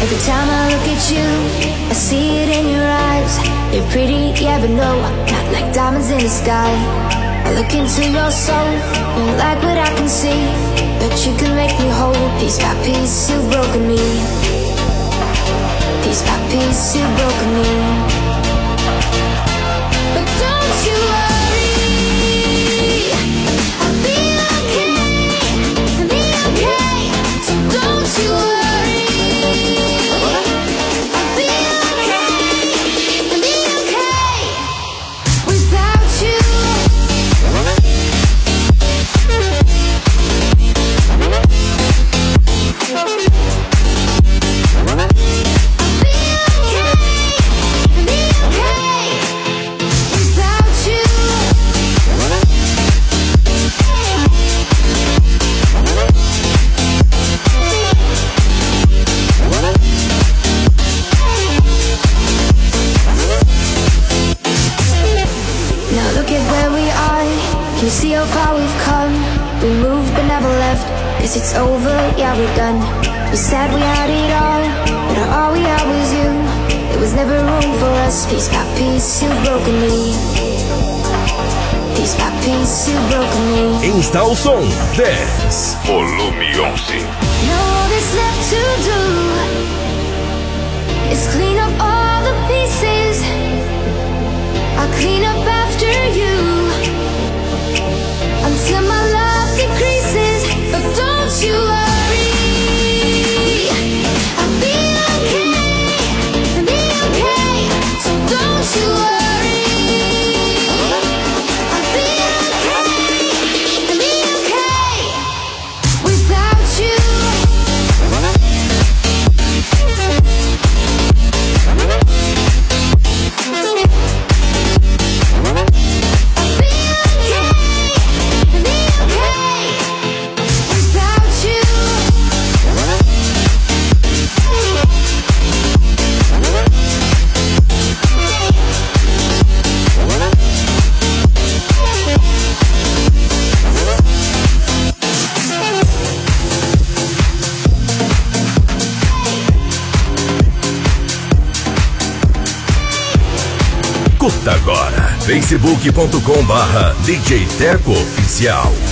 Every time I look at you, I see it in your eyes. You're pretty, yeah, but no, not like diamonds in the sky. I look into your soul, don't like what I can see, but you can make me whole. Piece by piece, you've broken me. Piece by piece, you've broken me. But don't you worry, I'll be okay, I'll be okay. So don't you worry, I'll be okay, I'll be okay. Without you, see how far we've come. We moved but never left. Guess it's over, yeah, we're done. We said we had it all, but all we had was you. There was never room for us. Piece by piece, you've broken me. Piece by piece, you've broken me. Insta o som 10. Volume 11. Now all that's left to do is clean up all the pieces. I'll clean up after you until my love decreases. But don't you worry, I'll be okay, I'll be okay. So don't you worry, I'll be okay, I'll be okay. Without you, Curta agora facebook.com/DJ Teco Oficial.